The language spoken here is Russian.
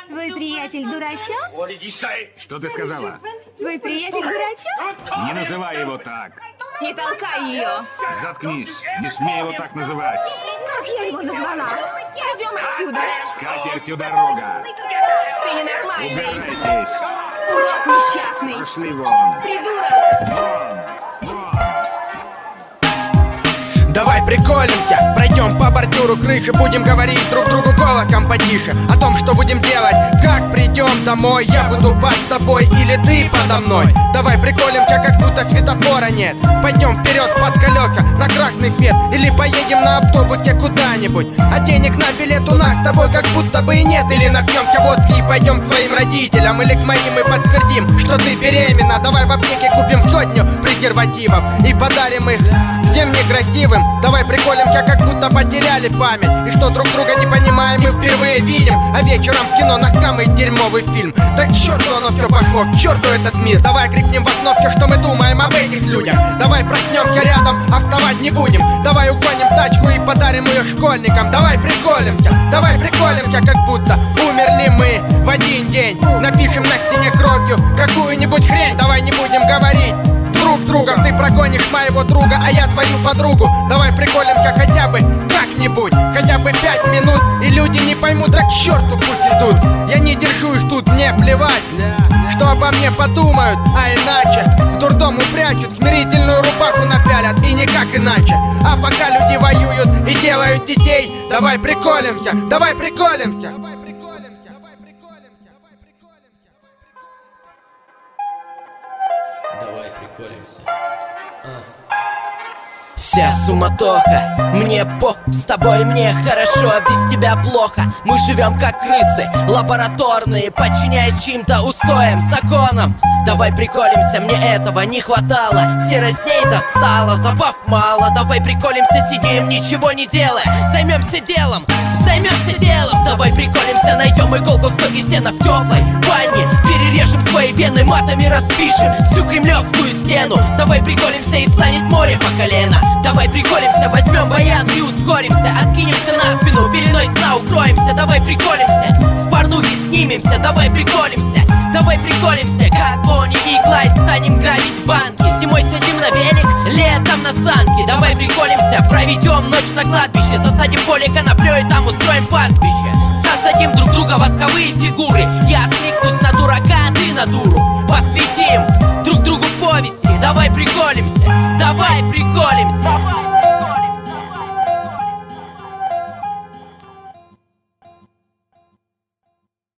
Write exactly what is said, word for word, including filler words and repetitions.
Твой приятель дурачок? Что ты сказала? Твой приятель дурачок? Не называй его так. Не толкай ее. Заткнись. Не смей его так называть. Как я его назвала? Идем отсюда. С катертью дорога. Ты ненормальный. Убирайтесь. Урод несчастный. Пошли вон. Придурок. Вон. Вон. Давай приколемся, пройдем по бордюру крых и будем говорить друг другу голосом потише о том, что будем делать, как придем домой. Я буду под тобой или ты подо мной. Давай приколемся, как будто светофора нет. Пойдем вперед под колеса на красный свет, или поедем на автобусе куда-нибудь. А денег на билет у нас с тобой как будто бы и нет. Или напьемся водки и пойдем к твоим родителям, или к моим и подтвердим, что ты беременна. Давай в аптеке купим сотню презервативов и подарим их всем некрасивым. Давай приколемся, как будто потеряли память, и что друг друга не понимаем, мы впервые видим. А вечером в кино на самый дерьмовый фильм. Да к черту оно все пошло, к черту этот мир. Давай крикнем в окно все, что мы думаем об этих людях. Давай проснемся рядом, а вставать не будем. Давай угоним тачку и подарим ее школьникам. Давай приколемся, давай приколемся, как будто умерли мы в один день. Напишем на стене кровью какую-нибудь хрень. Давай не будем говорить друг с другом. Ты прогонишь моего друга, а я твою подругу. Давай приколемся хотя бы как-нибудь, хотя бы пять минут, и люди не поймут, да к черту пусть идут. Я не держу их тут, мне плевать, что обо мне подумают, а иначе в дурдом упрячут, смирительную рубаху напялят, и никак иначе. А пока люди воюют и делают детей, давай приколемся, давай приколемся. Давай приколемся. А. Вся суматоха, мне пох, с тобой мне хорошо, а без тебя плохо. Мы живем как крысы, лабораторные, подчиняясь чьим-то устоям, законам. Давай приколемся, мне этого не хватало. Серость дней достала, забав мало. Давай приколемся, сидим, ничего не делая. Займемся делом, займемся делом. Давай приколемся, найдем иголку в стоге сена в теплой ванне. Перережем свои вены, матами распишем всю кремлевскую стену. Давай приколемся, и станет море по колено. Давай приколемся, возьмем баян и ускоримся. Откинемся на спину, пеленой сна укроемся. Давай приколемся, в порнухе снимемся. Давай приколемся, давай приколемся, как Бонни и Клайд станем грабить банки. Зимой сядем на велик, летом на санки. Давай приколемся, проведем ночь на кладбище. Засадим поле коноплей, там устроим пастбище. Создадим друг друга восковые фигуры. Я откликнусь на дурака, а ты на дуру. Посвятим друг другу повести. Давай приколемся, давай приколемся.